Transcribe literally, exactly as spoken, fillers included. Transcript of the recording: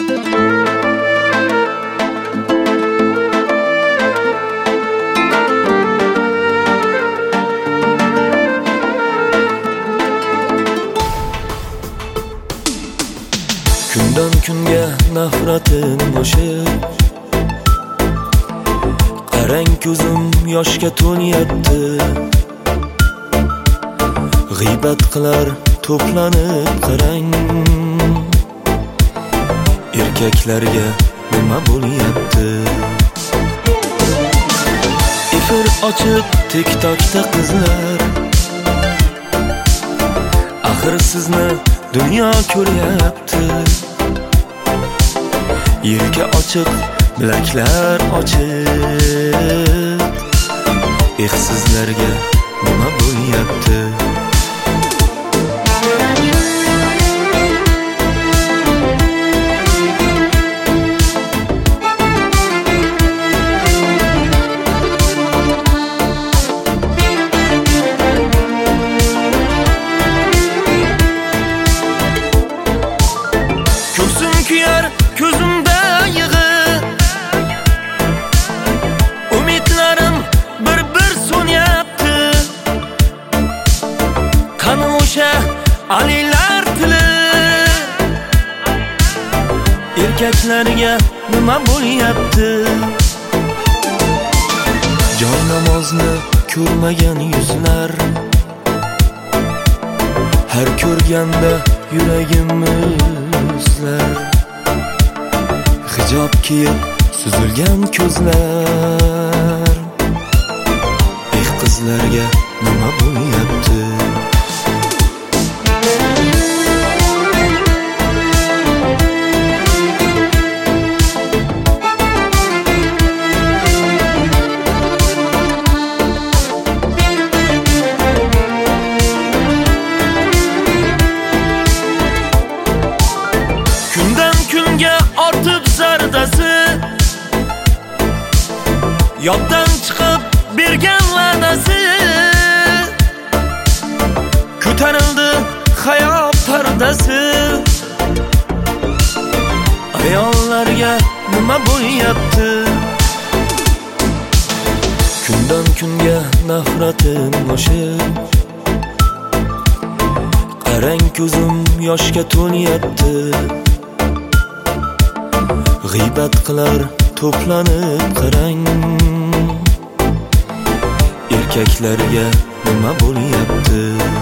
Kundan kunga nafratim oshib, qarang ko'zim yoshga to'lyapti. G'iybat qilar to'planib qarang, erkaklarga nima bo'lyapti? Efir ochib TikTokda qizlar, axir sizni dunyo ko'ryapti. Yelka ochiq, bilaklar ochiq, ehsizlarga nima bo'lyapti? Ko'zim kuyar, ko'zimda yig'i, umidlarim bir-bir so'nyapti. Qani o'sha alilar tili, erkaklarga nima bo'lyapti? Jon namozni ko'rmagan yuzlar, har ko'rganda yuragim muzlar. Hijob kiyib suzilgan ko'zlar, eh qizlarga nima bo'lyapti? Kundan kunga ortib zardasi, yoddan chiqib bergan la'nasi. Ko'tarildi hayot pardasi, ayollarga nima bo'lyapti? Kundan kunga nafratim oshib, qarang ko'zim yoshga to'lyapti. G'iybat qilar to'planib qarang, erkaklarga nima bo'lyapti?